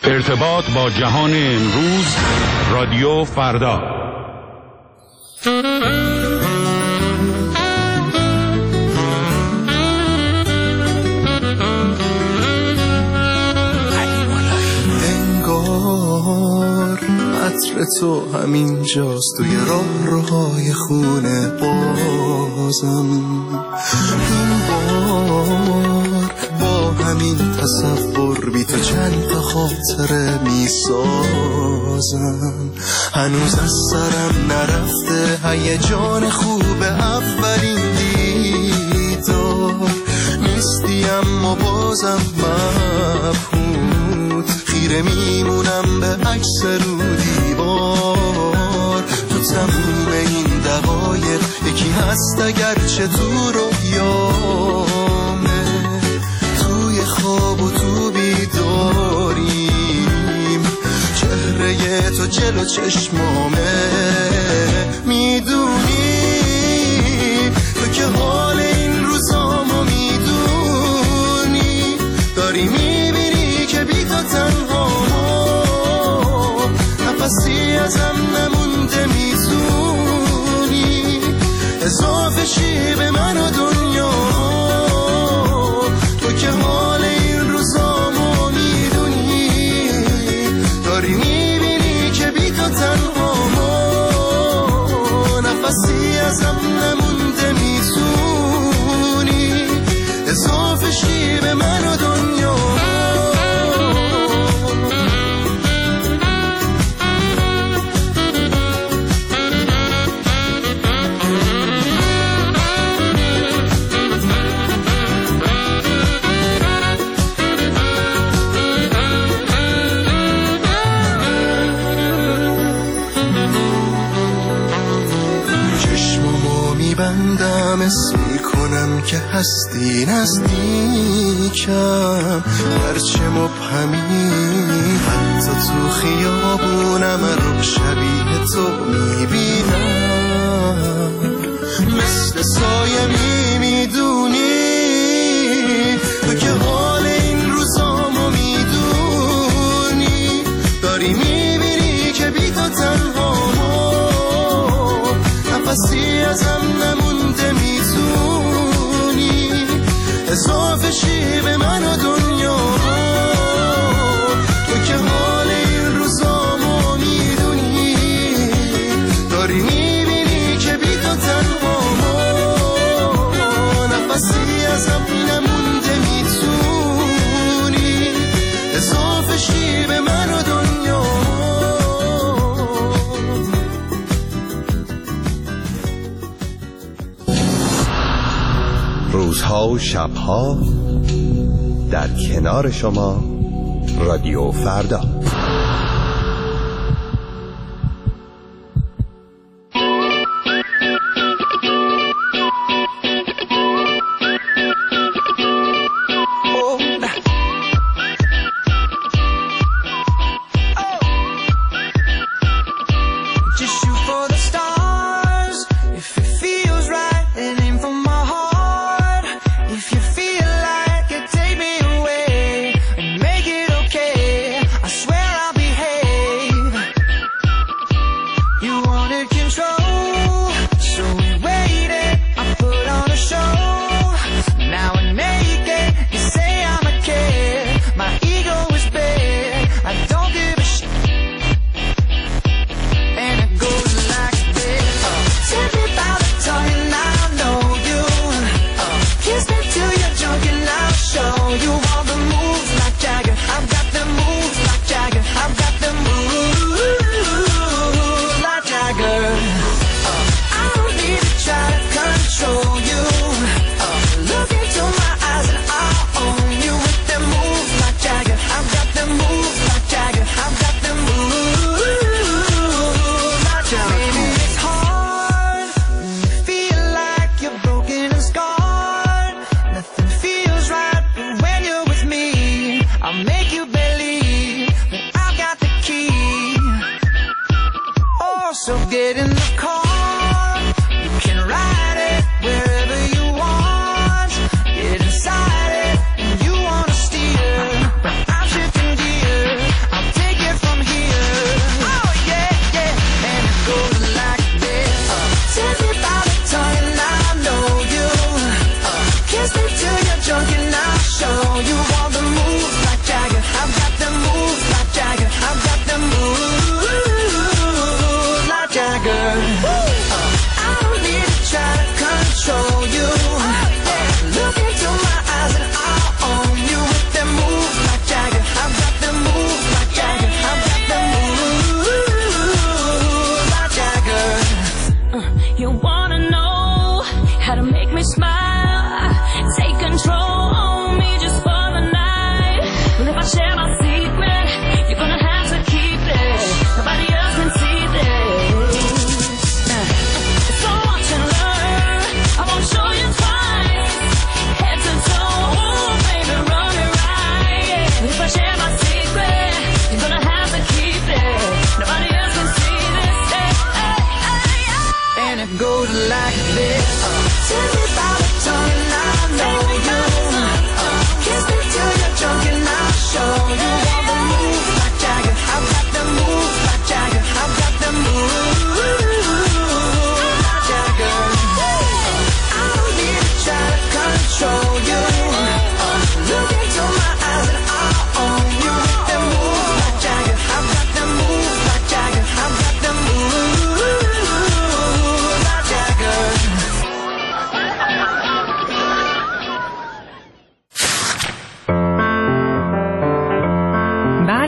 ارتباط با جهان امروز، رادیو فردا. انگار عطر تو همینجاست توی راهروهای خونه بازم. این بار با همین تصور بی تو چند تا خاطره می سازم. هنوز از سرم نرفته هیجان خوب اولین دیدار. نیستی اما بازم مبهوت، خیره میمونم به عکس رو دیوار. تو تموم این دقایق یکی هست اگرچه تو رویامه، توی خواب و تو بیداریم، چهره تو جلو چشمامه. میدونی تو که حال این روزامو میدونی، داری میبینی که بی تو تنهامو، نفسی ازم نمونده. میتونی اضافه شی به من و دنیا، تو که حال این روزامو میدونی، داری میبینی که بی تو تنهامو، نفسی ازم نمونده. میتونی اضافه شی به من و دنیا. بندم اسم میکنم که هستی نزدیکم، هرچه مبهمی حتی تو خیابونم رو شبیه تو میبینم. مثل سایه میدونی تو که حال این روزامو میدونی، داری میبینی که بی تو تنهامو، نفسی ازم نمونده. میتونی اضافه شی به من و دنیا، تو که حال این روزامو میدونی، داری میبینی که بی تو تنهامو، نفسی ازم نمونده. میتونی اضافه شی به من و دنیا. روزها و شبها در کنار شما، رادیو فردا. I swear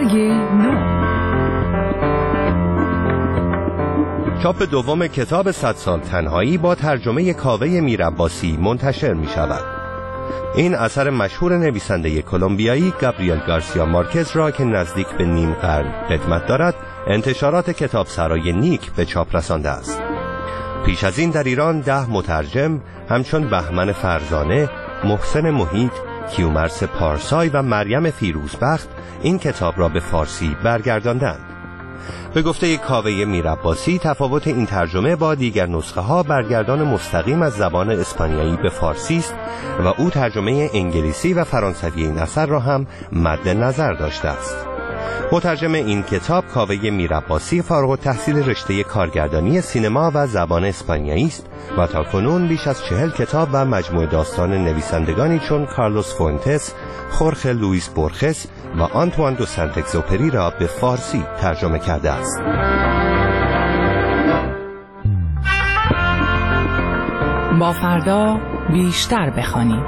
برگ نو. چاپ دوم کتاب 100 سال تنهایی با ترجمه کاوه میرعباسی منتشر می شود. این اثر مشهور نویسنده کلمبیایی گابریل گارسیا مارکز را که نزدیک به نیم قرن قدمت دارد، انتشارات کتابسرای نیک به چاپ رسانده است. پیش از این در ایران 10 مترجم همچون بهمن فرزانه، محسن محیط، کیومرث پارسای و مریم فیروزبخت این کتاب را به فارسی برگرداندند. به گفته کاوه میرعباسی، تفاوت این ترجمه با دیگر نسخه ها برگردان مستقیم از زبان اسپانیایی به فارسی است و او ترجمه انگلیسی و فرانسوی این اثر را هم مد نظر داشته است. مترجم این کتاب کاوه میرعباسی فارغ التحصیل رشته کارگردانی سینما و زبان اسپانیایی است و تاکنون بیش از 40 کتاب و مجموعه داستان نویسندگانی چون کارلوس فوئنتس، خورخه لوئیس بورخس و آنتوان دو سنت اگزوپری را به فارسی ترجمه کرده است. با فردا بیشتر بخوانیم.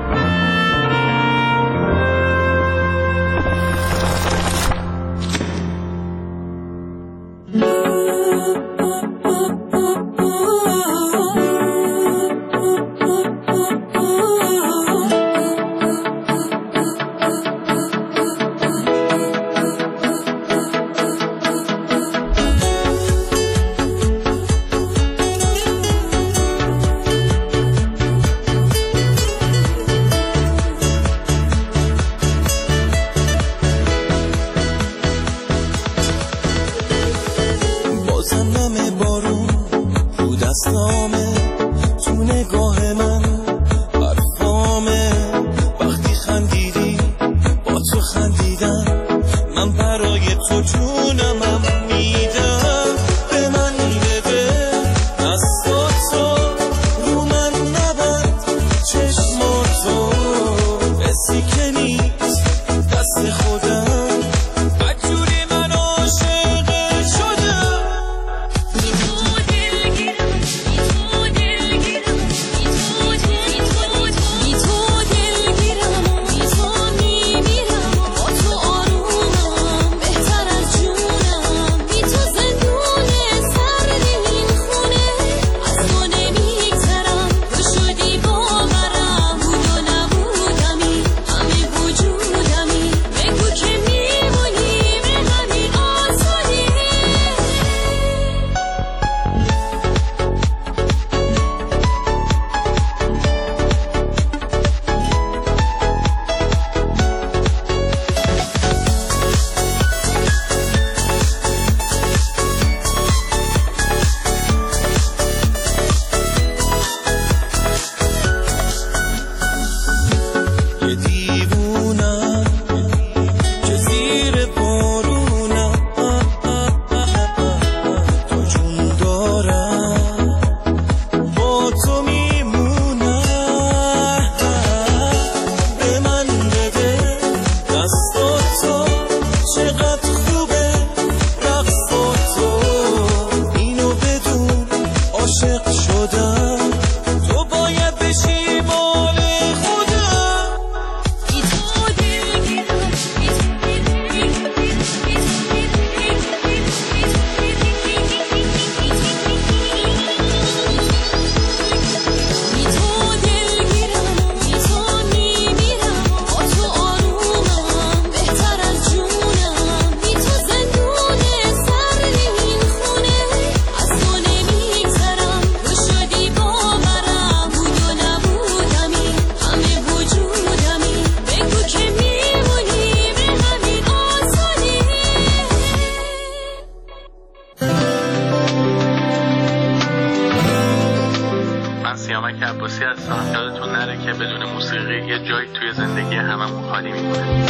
سیامک عباسی هستم. یادتون نره که بدون موسیقی یه جایی توی زندگی هممون خالی میمونه.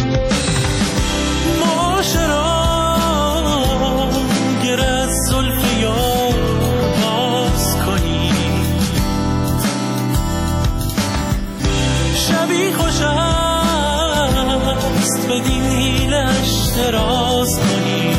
ماجرا گر از زلف یار باز کنی، شبی خوش است به دیلش دراز کنی.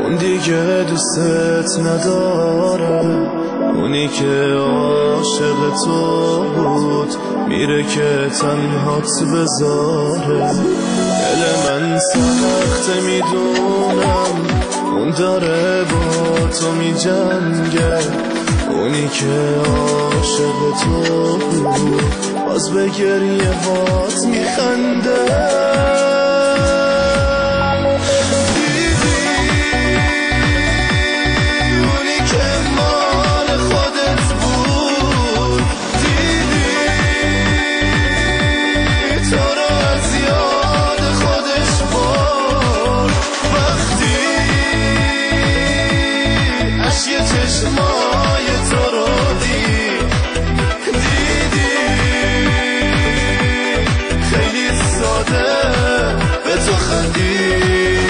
اون دیگه دوستت نداره، اونی که عاشق تو بود میره که تنهات بذاره. دل من سخته میدونم، اون داره با تو میجنگه، اونی که عاشق تو بود باز به گریه هات میخنده. چشمای تو رو دیدی، خیلی ساده به تو خندی.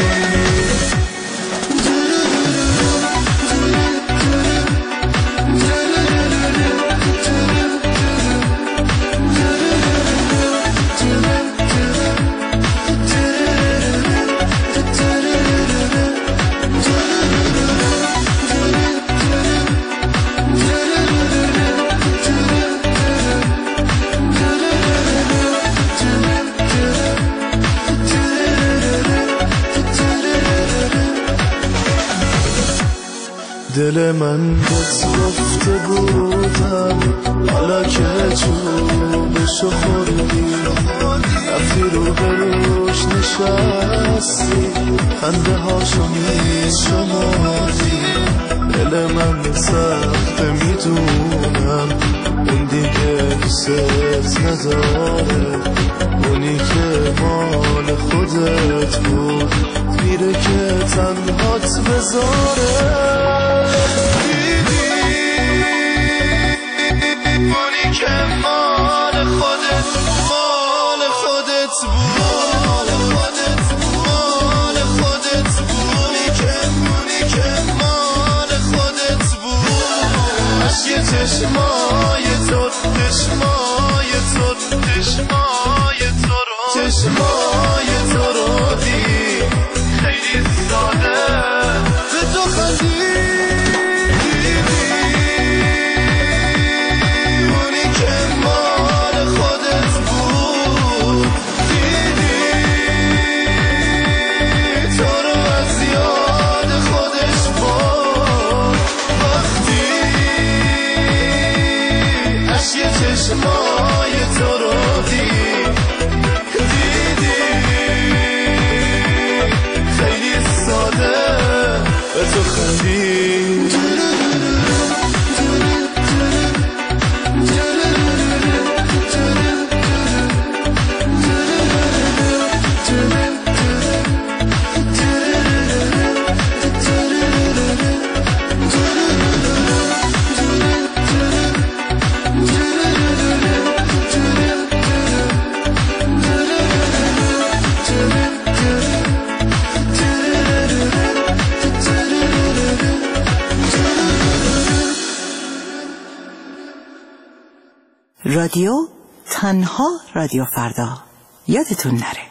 دل من بهت گفته بودم، حالا که چوبشو خوردی رفتی رو بروش نشستی، خنده هاشو میشمردی. دل من سخته میدونم، اون دیگه دوست نداره، اونی که مال خودت بود میره که تنهات بذاره. اونی که مال خودت بود، مال خودت بود، اونی که مال خودت بود. عشق چشمای تو، چشمای تو رو دید، خیلی ساده به تو خندی. چشمای تو رو دیدی، خیلی ساده به تو خندی. رادیو تنها رادیو فردا، یادتون نره.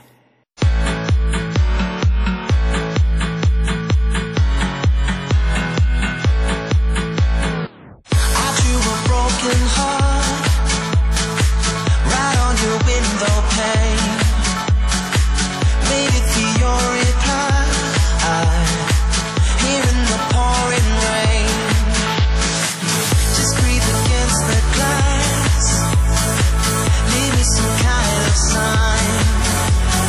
Sign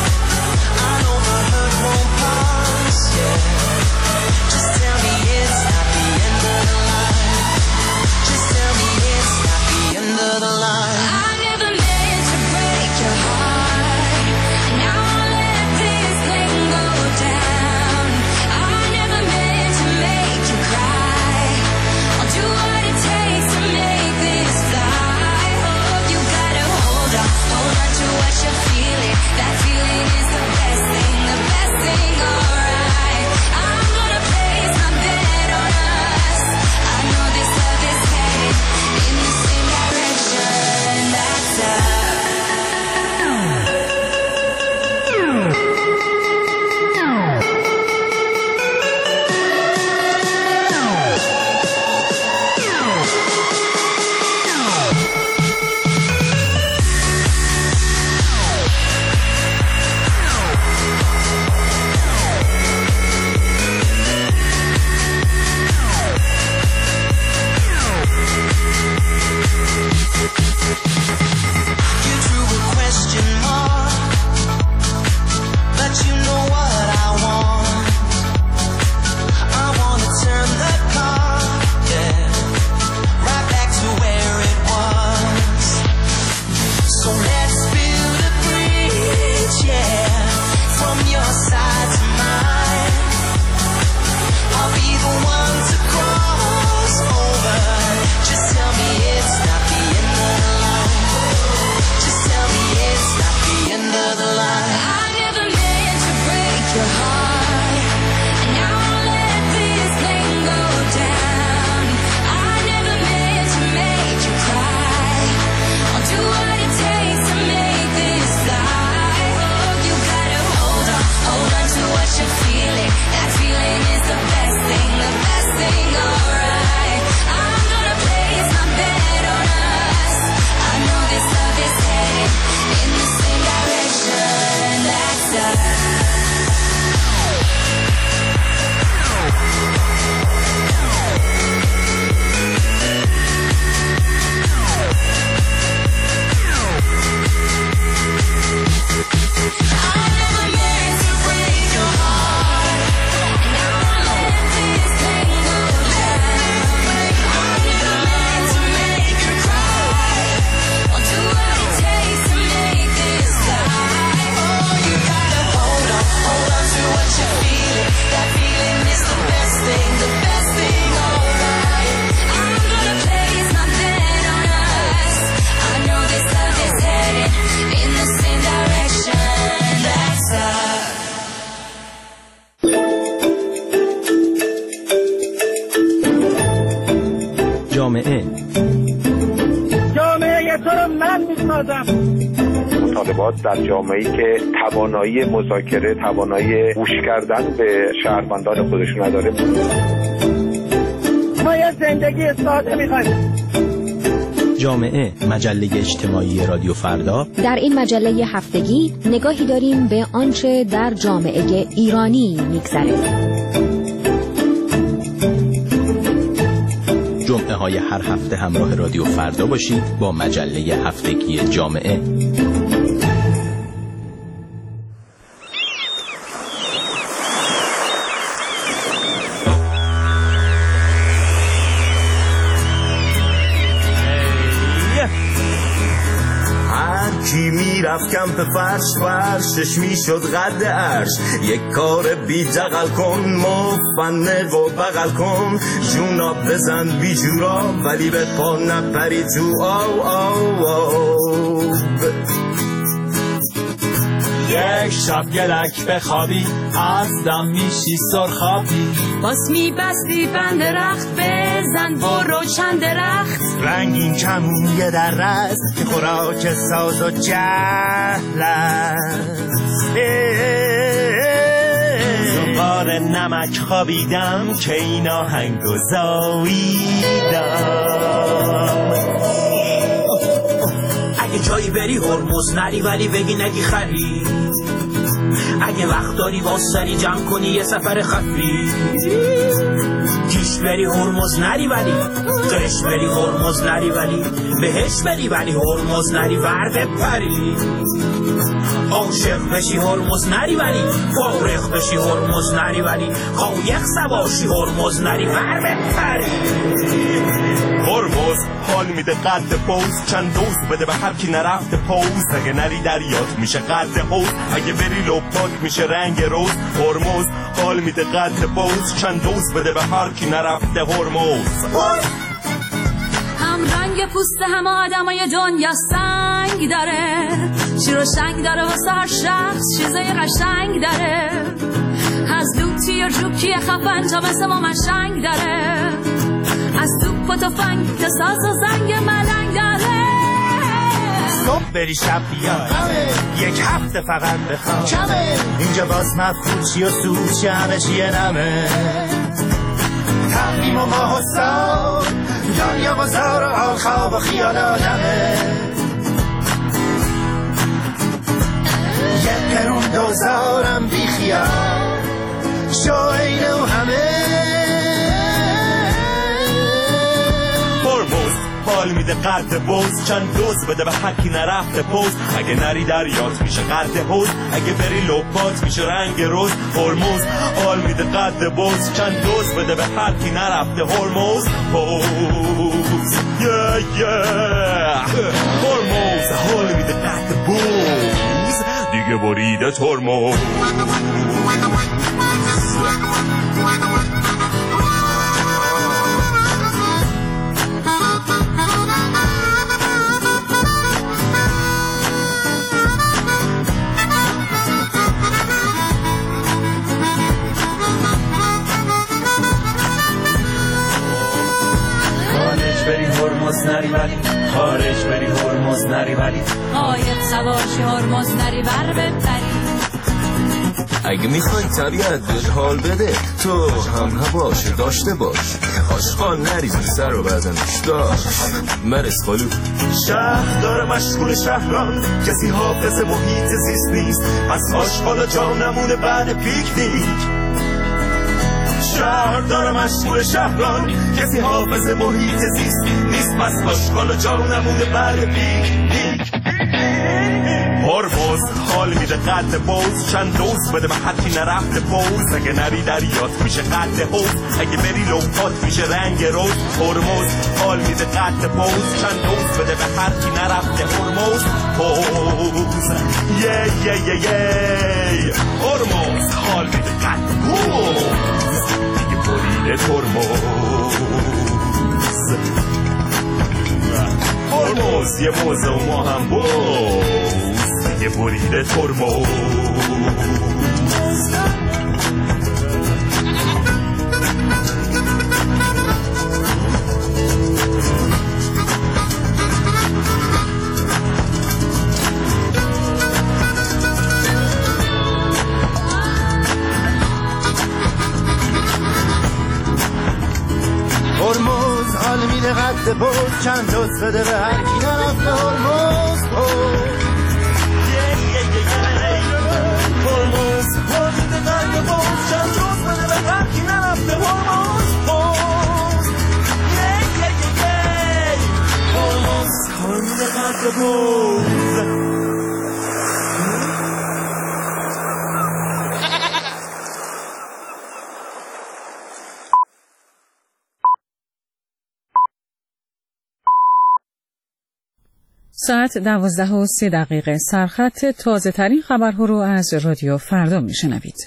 من میسازم. مطالبات در جامعه‌ای که توانایی مذاکره، توانایی گوش کردن به شهروندان خودش نداره. ما یه زندگی ساده می‌خوایم. جامعه، مجله اجتماعی رادیو فردا. در این مجله هفتگی نگاهی داریم به آنچه در جامعه ایرانی می‌گذره. جمعه های هر هفته همراه رادیو فردا باشید با مجله هفتگی جامعه. کی میرفت کمپ فرشش میشد قد عرش. یک کار بی جغل کن، مفنق و بغل کن، جونا بزن بی جورا ولی به پا نپری تو یک شب گلک بخوابی از دم میشی سرخابی. باز میبستی بند درخت بزن برو چند درخت. رنگین کمون یه در رز که خوراک ساز و جهل است. زغار نمک خوابیدم که این آهنگو زاییدم. اگه جایی بری هرمز نری ولی بگی نگی خری. اگه وقت داری واسری جمع کنی یه سفر خفی. کیش بری هرمز نری ولی قش بری هرمز نری ولی بهش بری ولی هرمز نری ور بپری. عاشق بشی هرمز نری ولی فارغ بشی هرمز نری ولی قایق سواشی هرمز نری ور بپری. هرمز حال میده قد پوز، چند دوز بده به هر کی نرفته پوز. اگه نری دریات میشه قد حوز، اگه بری لپات میشه رنگ روز. هرمز حال میده قد پوز، چند دوز بده به هر کی نرفته هرمز. هم رنگ پوست همه آدمای دنیا سنگ داره، شیر و شنگ داره واسه هر شخص چیزای قشنگ داره. از دوتی و جوکی خفن تا مثل ما مشنگ داره، از توپ و تفنگ که ساز و زنگ ملنگ داره. صبح بری شب بیاد یک هفته فقط بخواب، اینجا باز مفهوم چی و سود چی همه چیه نمه. تقویم و ماه و سال دنیا و زار و حال خواب و خیال آدمه. یک قرون دوزارم بی خیال شاینه و همه. حال میده قد بوز، چند دوز بده به حکی نرفته پوز. اگه نری دریات میشه قد حوز، اگه بری لپات میشه رنگ روز. هرمز حال میده قد بوز، چند دوز بده به حکی نرفته هرمز. هرمز حال میده قد بوز، دیگه بریده ترمز. هرمز نری ولی خارج بری هرمز نری ولی قایق سواشی هرمز نری ور بپری. اگه میخوای طبیعت بهت حال بده تو هم هواش داشته باش. آشغال نریزی سر و بدنش داشت مرس خالو. شهر داره مشغول شهران، کسی حافظ محیط زیست نیست، پس آشغال جا نمونه بعد پیکنیک. شهر داره مشغول شهران، کسی حافظ محیط زیست نیست، پس آشغال جا نمونه بعد پیکنیک. هرمز حال میده قد بوز، چند دوز بده به حتی نرفته پوز. اگه نری دریات میشه قد حوز، اگه بری لپات میشه رنگ روز. هرمز حال میده قد بوز، چند دوز بده به حتی نرفته هرمز. پوز هرمز حال میده قد بوز، دیگه بریده ترمز. هرمز یه موزه و ما هم بوز، دیگه بریده ترمز. چند جز بده به هر کی نرفته هرمز هرمز حاجت قرگ باز چند جز بده به هر کی نرفته هرمز هرمز حاجت قرگ باز. ساعت 12:03 سرخط تازه ترین خبرها رو از رادیو فردا میشنوید.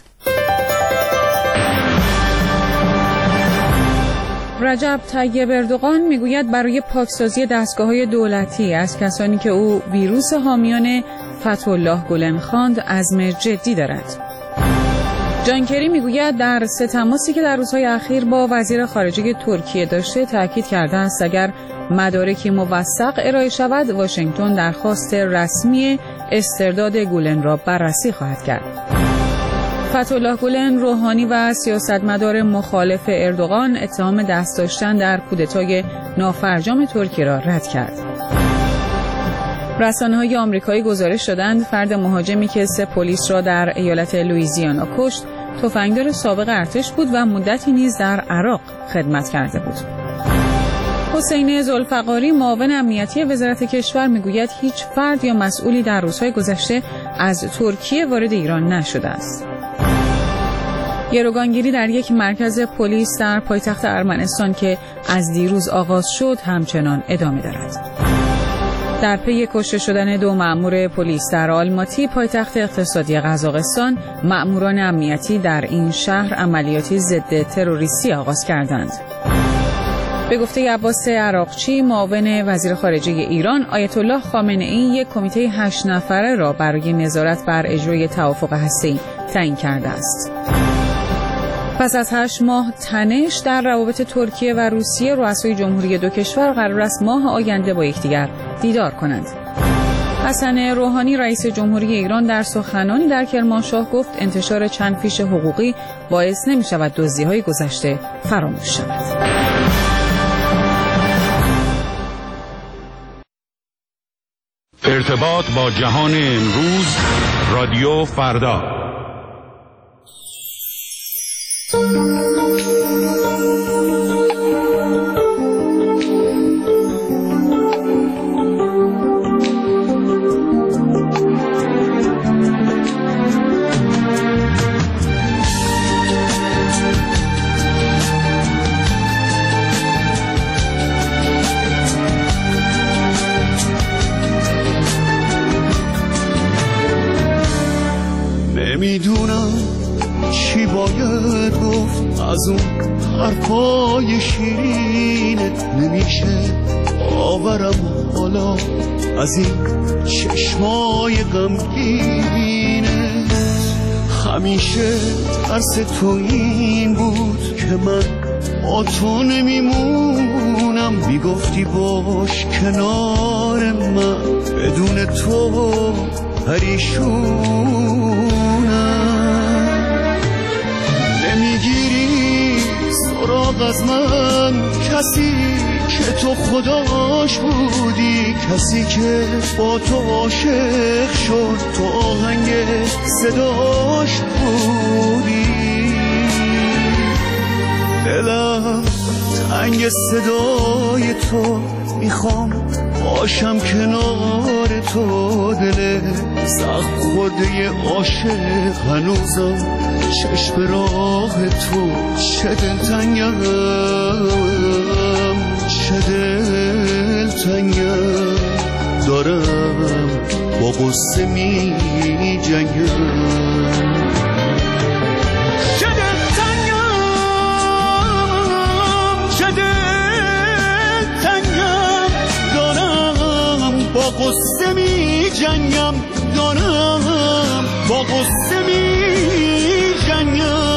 رجب طیب اردوغان میگوید برای پاکسازی دستگاه‌های دولتی از کسانی که او ویروس حامیان فتح‌الله گلن خواند عزم جدی دارد. جان کری میگوید در 3 تماسی که در روزهای اخیر با وزیر خارجه ترکیه داشته تاکید کرده است اگر مدارکی موثق ارائه شود واشنگتن درخواست رسمی استرداد گولن را بررسی خواهد کرد. فتح‌الله گولن، روحانی و سیاستمدار مخالف اردوغان اتهام دست داشتن در کودتای نافرجام ترکیه را رد کرد. رسانه‌های آمریکایی گزارش دادند فرد مهاجمی که 3 پلیس را در ایالت لوئیزیانا کشت، تفنگدار سابق ارتش بود و مدتی نیز در عراق خدمت کرده بود. حسین ذوالفقاری، معاون امنیتی وزارت کشور میگوید هیچ فرد یا مسئولی در روزهای گذشته از ترکیه وارد ایران نشده است. گروگانگیری در یک مرکز پلیس در پایتخت ارمنستان که از دیروز آغاز شد همچنان ادامه دارد. در پی کشته شدن 2 مأمور پلیس در آلماتی، پایتخت اقتصادی قزاقستان، مأموران امنیتی در این شهر عملیاتی ضد تروریستی آغاز کردند. به گفته عباس عراقچی، معاون وزیر خارجه ایران، آیت الله خامنه‌ای یک کمیته 8 نفره را برای نظارت بر اجرای توافق هسته‌ای تعیین کرده است. پس از 8 ماه تنش در روابط ترکیه و روسیه، رؤسای جمهوری 2 کشور قرار است ماه آینده با یکدیگر دیدار کنند. حسن روحانی، رئیس جمهوری ایران، در سخنانی در کرمانشاه گفت انتشار چند فیش حقوقی باعث نمی‌شود دزدی‌های گذشته فراموش شود. ارتباط با جهان امروز، رادیو فردا. نمیدونم چی باید گفت از اون حرفای شیرینت، نمیشه آورم حالا از این چشمای غمگینت. همیشه ترس تو این بود که من با تو نمیمونم، میگفتی باش کنار من، بدون تو پریشونم. نمیگیری سراغ از من، کسی که تو خداش بودی، کسی که با تو عاشق شد، تو آهنگ صداش بودی. دلم تنگ صدای تو، میخوام باشم کنار تو. دل زخم خورده عاشق هنوزم چشم راه تو. چه دلتنگم، چه دلتنگم، دارم با غصه می جنگم. چه دلتنگم، چه دلتنگم، دارم با غصه می جنگم، دارم با غصه می جنگم.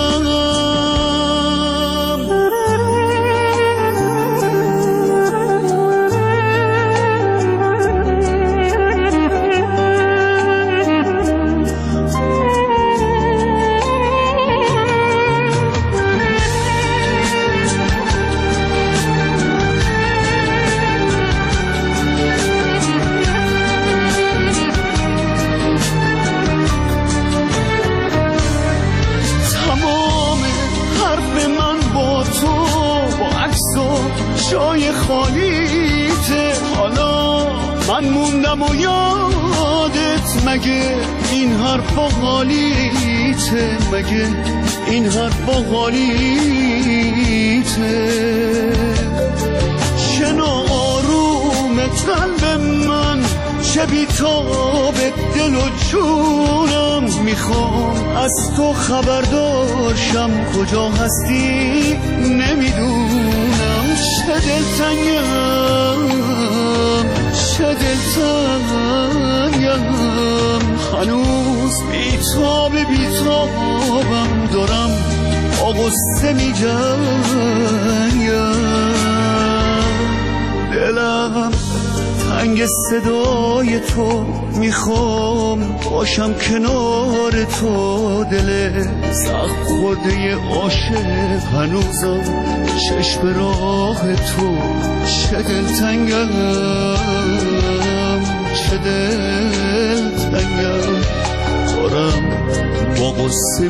من موندم و یادت مگه این حرفا حالیته، مگه این حرفا حالیته. چه ناآروم قلب من، چه بیتاب دل و جونم، میخوام از تو خبر داشتم کجا هستی نمیدونم. چه دلتنگم، چه دلتنگم، هنوز بیتابم دارم با غصه میجنگم. دلم تنگ صدای تو، میخوام باشم کنار تو. دل سخت خورده عاشق هنوزم چشم راه تو. چه دلتنگم، چه دلتنگم، دارم با غصه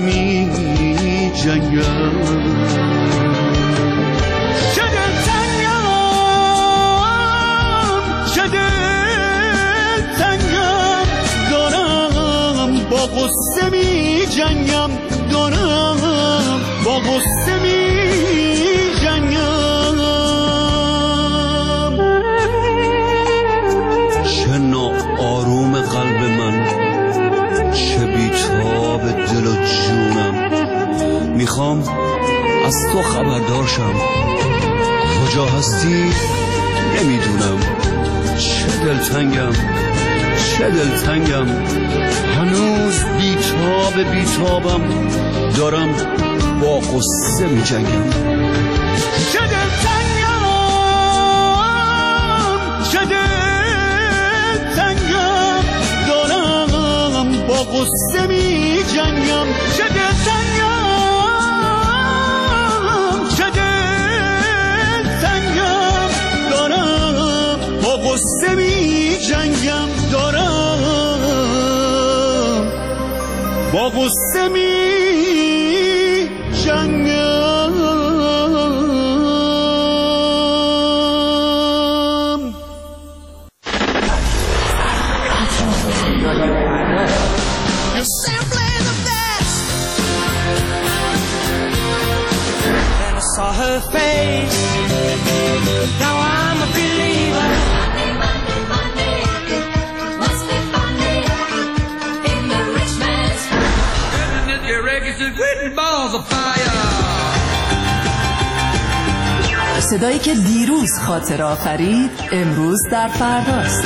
میجنگم. با غصه می جنگم، دارم با غصه می جنگم. چه ناآروم قلب من، چه بیتاب دل و جونم، میخوام از تو خبردار شم کجا هستی نمیدونم. چه دلتنگم، چه دلتنگم، هنوز بیتابم دارم با غصه می جنگم. چه دلتنگم، چه دلتنگم، دارم با غصه می جنگم. چه دلتنگم، چه دلتنگم، دارم با غصه می جنگم. با غصه می جنگم. Then I saw her face. Now I'm a believer. صدایی که دیروز خاطر آفرید امروز در فرداست.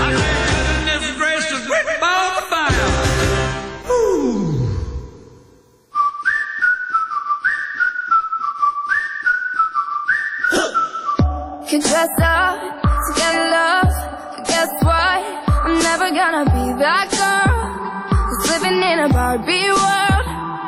Could dress up to get love, but guess what? I'm never gonna be that girl who's living in a Barbie world.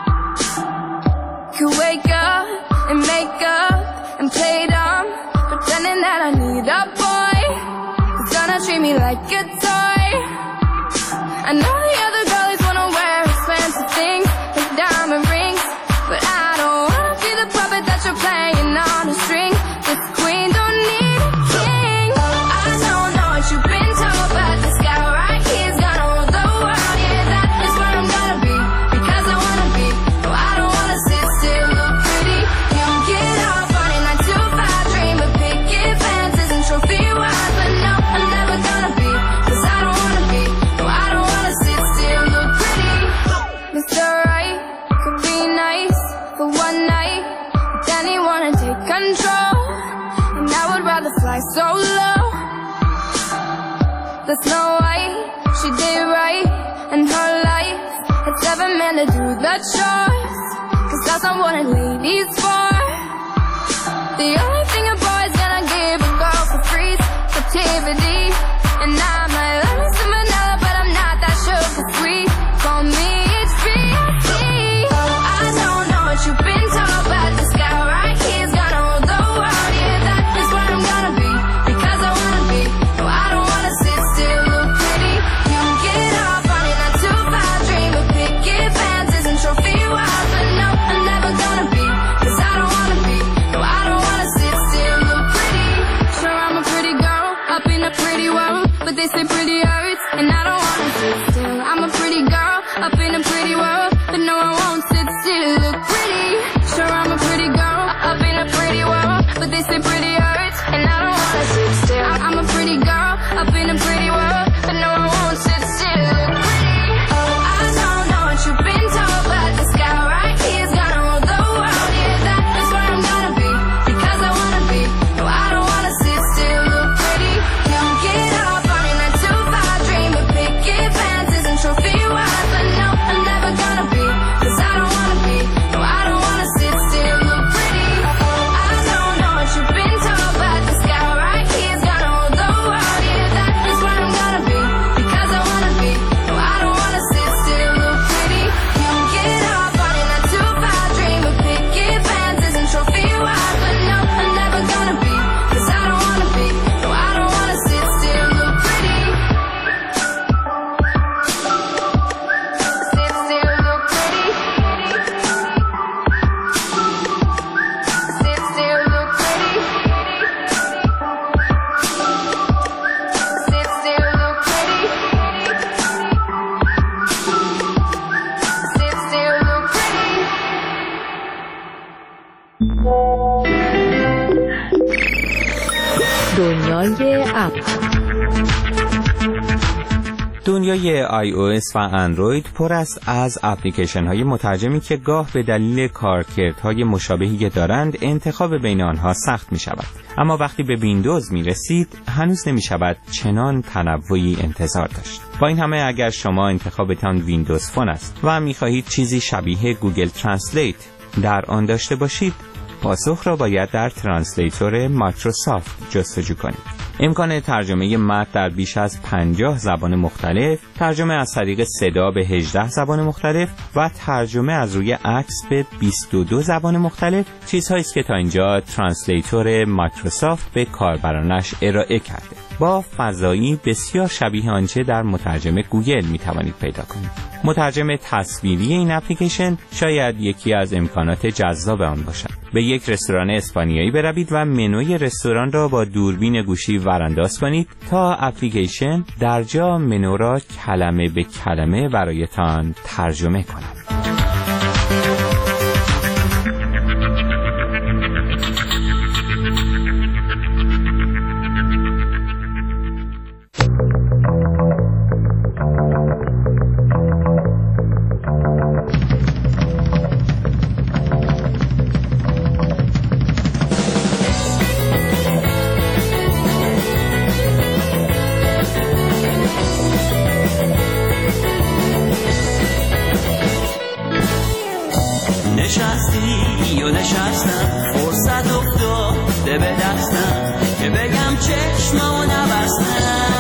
Could wake up and make up and play dumb, pretending that I need a boy who's gonna treat me like a toy. I know the other girlies wanna wear expensive things like diamond rings, but I don't wanna be the puppet that you're playing on a string. This queen don't need a king. I don't know what you've been told, but this guy right here's gonna rule the world. Yeah, that is where I'm gonna be, because I wanna be. No, I don't wanna sit still, look pretty. You get off on a 9 to 5 dream of picket fences and trophy wives, but no, I'm never gonna be, cause I don't wanna be. No, I don't wanna sit still, look pretty. Mr. Right could be nice for one night, but then he wanna take control, and I would rather fly so low. The Snow White, she did right in her life, had 7 men to do the chores, cause that's not what a lady's for. The only thing a boy's gonna give a girl for free is captivity, and I might love me some vanilla, but I'm not that sugar sweet. Call me HBC. I don't know what you've been told, but this guy right here's gonna rule the world. Yeah, that is where I'm gonna be, because I wanna be. No, I don't wanna sit still, look pretty. You get off on a 9 to 5 dream of picket fences and trophy wives, but no, I'm never gonna be, cause I don't wanna be. No, I don't wanna sit still, look pretty. Sure, I'm a pretty girl up in a pretty world, but they say pretty hurts, and I don't wanna sit still. I'm a pretty girl up in a pretty world, but no, I won't sit still. Look pretty, sure I'm a pretty girl up in a pretty world, but they say pretty hurts, and I don't wanna sit still. I'm a pretty girl up in a pretty world, but no, I won't sit still. Look pretty, oh, I don't know what you've been told, but the sky right here's gonna rule the world. Yeah, that's where I'm gonna be, because I wanna be. No, I don't wanna sit still. Look pretty, you get up on your 9 to 5 dream, but picket fences and trophy wives. But no, I'm never gonna be, cause I don't wanna be. No, I don't wanna sit still. Look pretty, I don't know what you've been told, but the sky right here's gonna rule the world. Yeah, that's where I'm gonna be, because I wanna be. No, I don't wanna sit still. Look pretty, you get up on your 9 to 5 dream, but picket fences and trophy wives. But no, I'm never gonna be, cause I don't wanna be. No, I don't wanna sit still. Look pretty, sit still. Look pretty, sit still. Look pretty, sit still. Look pretty, sit still. Look pretty. دنیای اپ. دنیای iOS و اندروید پر است از اپلیکیشن های مترجمی که گاه به دلیل کارکردهای مشابهی که دارند انتخاب بین آنها سخت می شود. اما وقتی به ویندوز می رسید هنوز نمی شود چنان تنوعی انتظار داشت. با این همه اگر شما انتخابتان ویندوز فون است و می خواهید چیزی شبیه گوگل ترنسلیت در آن داشته باشید، پاسخ را باید در ترنسلیتور مایکروسافت جستجو کنید. امکان ترجمه متن در بیش از 50 زبان مختلف، ترجمه از طریق صدا به 18 زبان مختلف و ترجمه از روی عکس به 22 زبان مختلف چیزهایی است که تا اینجا ترنسلیتور مایکروسافت به کاربرانش ارائه کرده. با فضایی بسیار شبیه آنچه در مترجم گوگل می توانید پیدا کنید. مترجم تصویری این اپلیکیشن شاید یکی از امکانات جذاب آن باشد. به یک رستوران اسپانیایی بروید و منوی رستوران را با دوربین گوشی ورانداز کنید تا اپلیکیشن در جا منو را کلمه به کلمه برایتان ترجمه کند. نشستی و نشستم، فرصت افتاده به دستم که بگم چشمامو نبستم.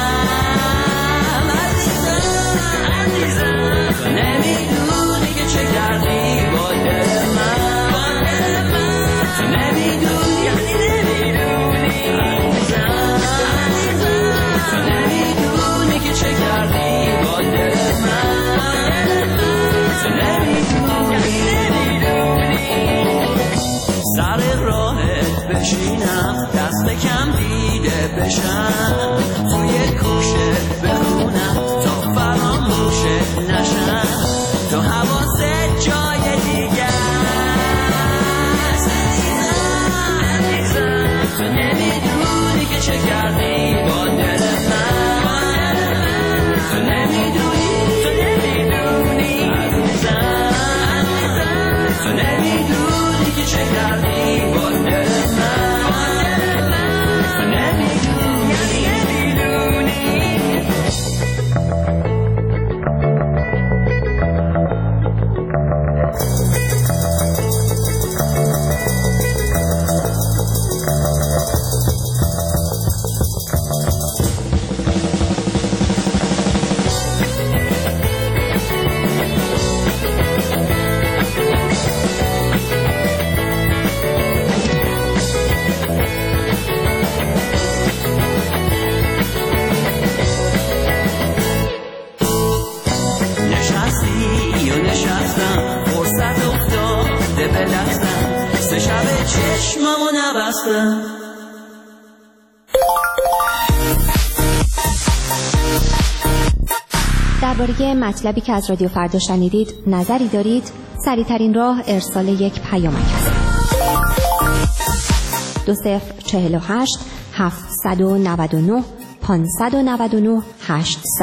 عزیزم تو نمیدونی که چه کردی با دل من، تو نمیدونی عزیزم تو نمیدونی که چه کردی با دل من، تو نمیدونی. سر راهت بشینم، دست کم دیده بشم، توی کوشت بخونم تا فراموشت نشم، تو حواست جای دیگه است. عزیزم تو نمیدونی که چه کردی با دل من، تو نمیدونی عزیزم تو نمیدونی که چه کردی با دل من، تو نمیدونی. چشمامو نبستم. درباره مطلبی که از رادیو فردا شنیدید نظری دارید؟ سریع‌ترین راه ارسال یک پیامک است. 2048 799 599 800.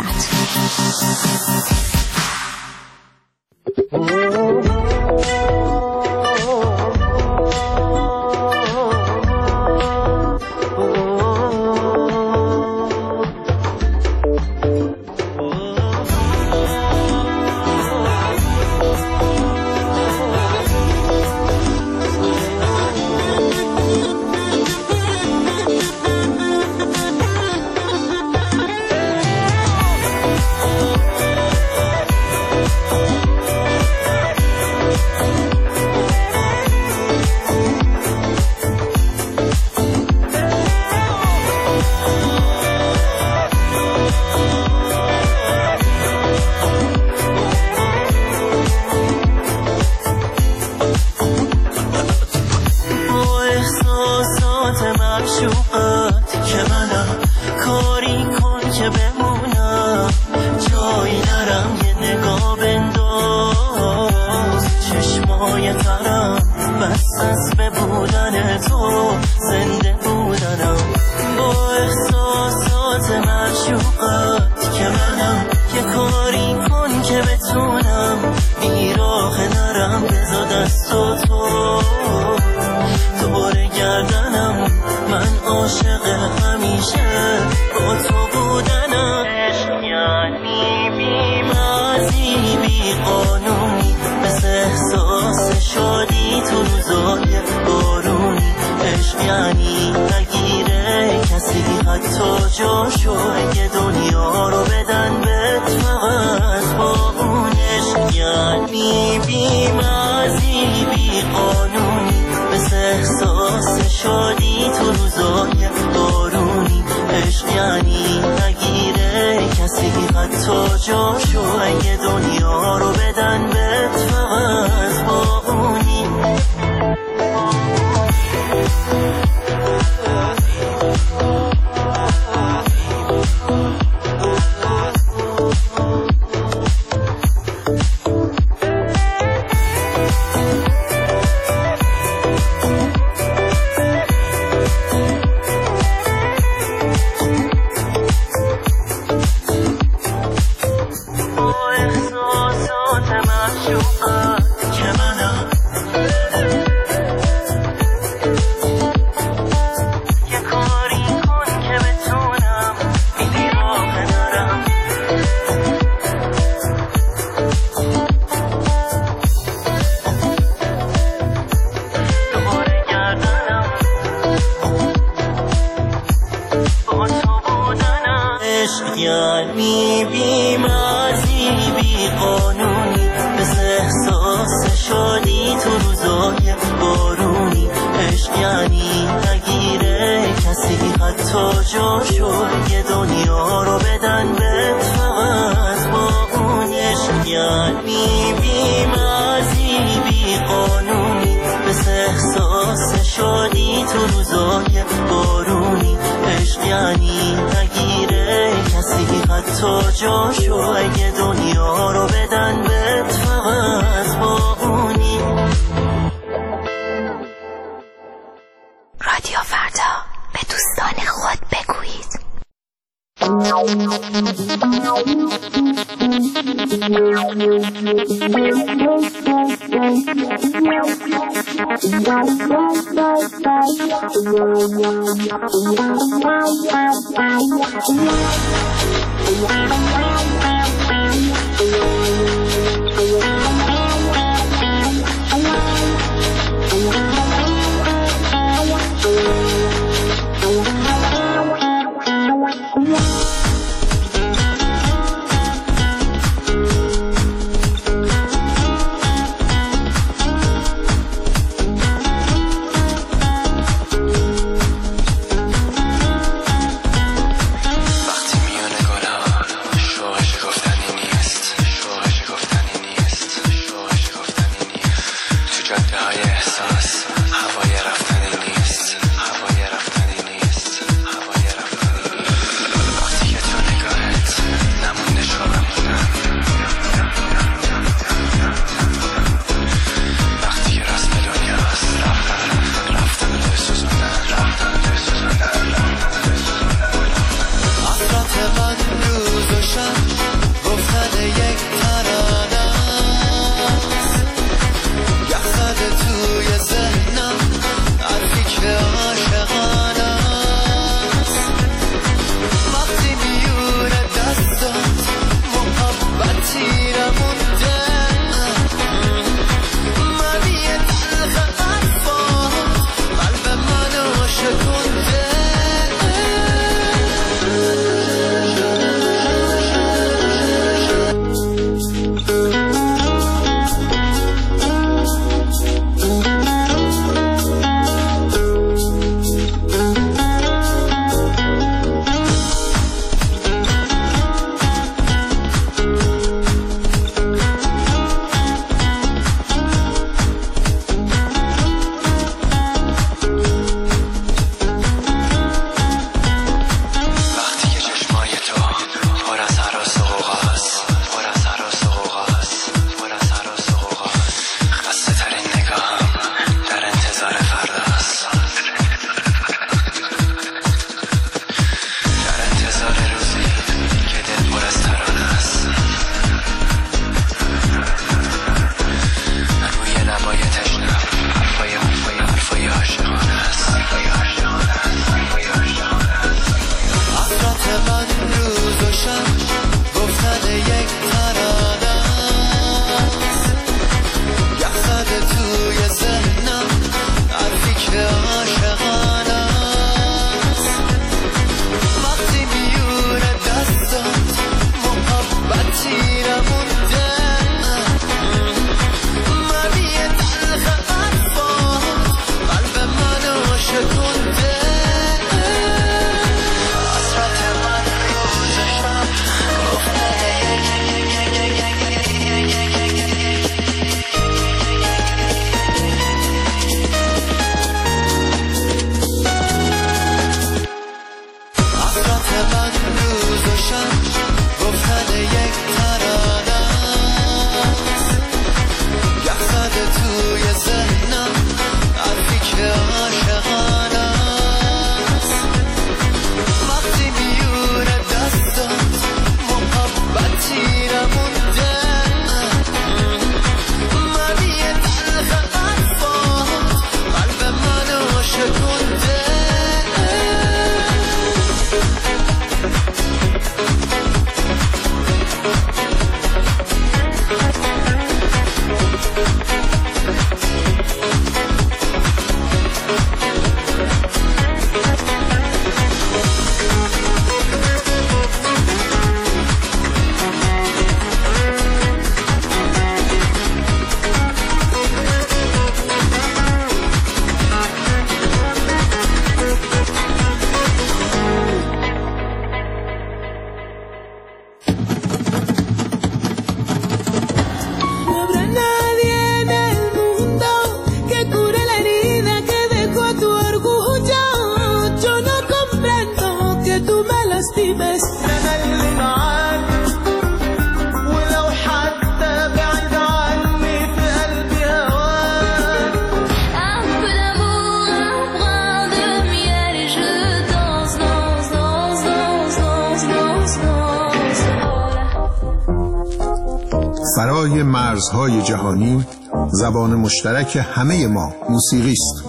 فرای مرزهای جهانی زبان مشترک همه ما موسیقی است.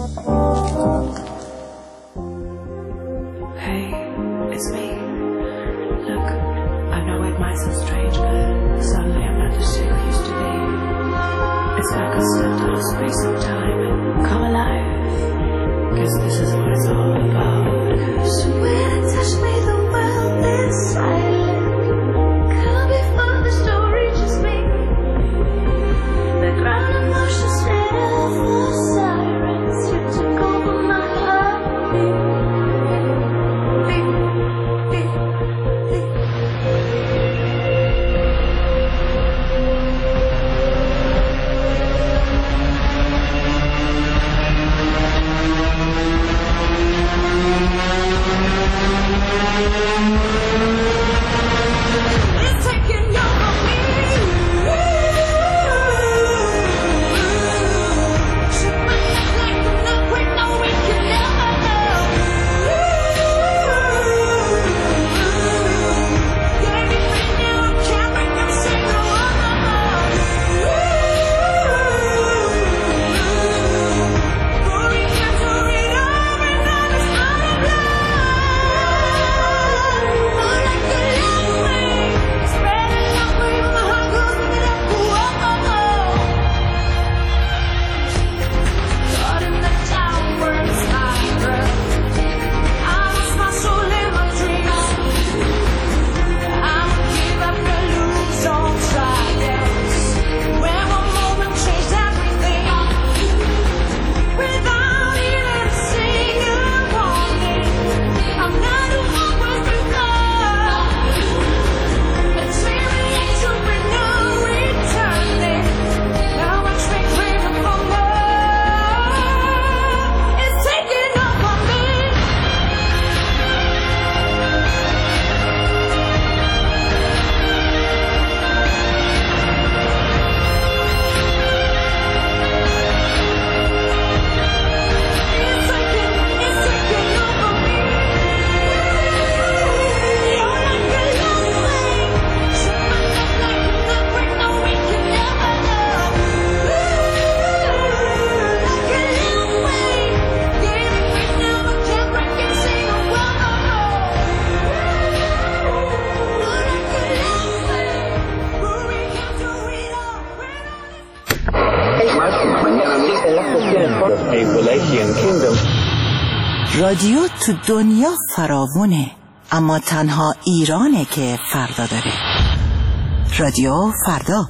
رادیو تو دنیا فراوونه، اما تنها ایرانه که فردا داره. رادیو فردا.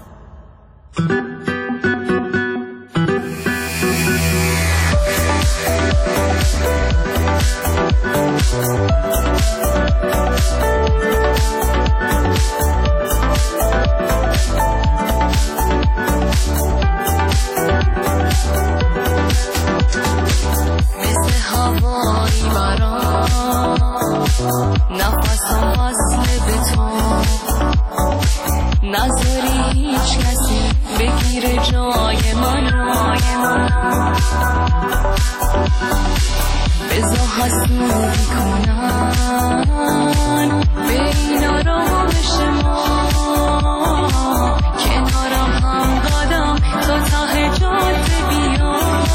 نفسم وصله به تو، نذاری هیچ کسی بگیره جای منو، بذار حسودی کنن به این آرامش ما، کنارم هم قدم تا ته جاده بیا.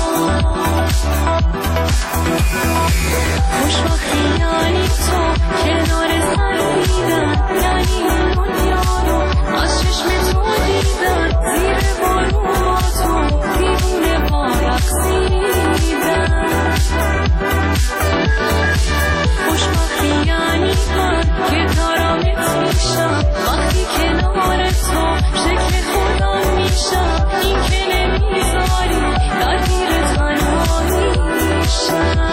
خوشبختی یعنی تو کنار سر دیدن، یعنی دنیا رو از چشم تو دیدن، زیر بارون با تو دیوونه با رقصیدن. خوشبختی یعنی من که دارمت میشم، وقتی کنار تو شکل خودم میشم، این که نمیذاری درگیر تنهایی میشم.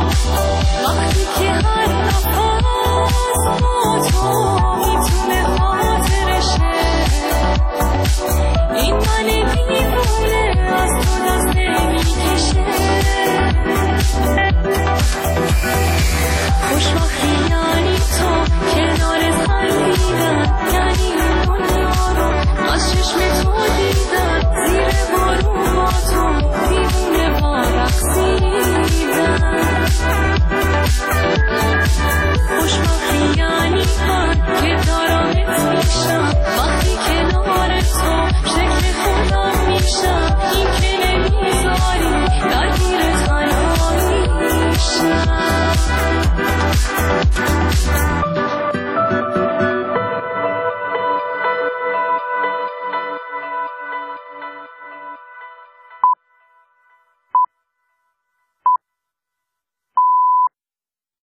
وقتی که هر نفس با تو میتونه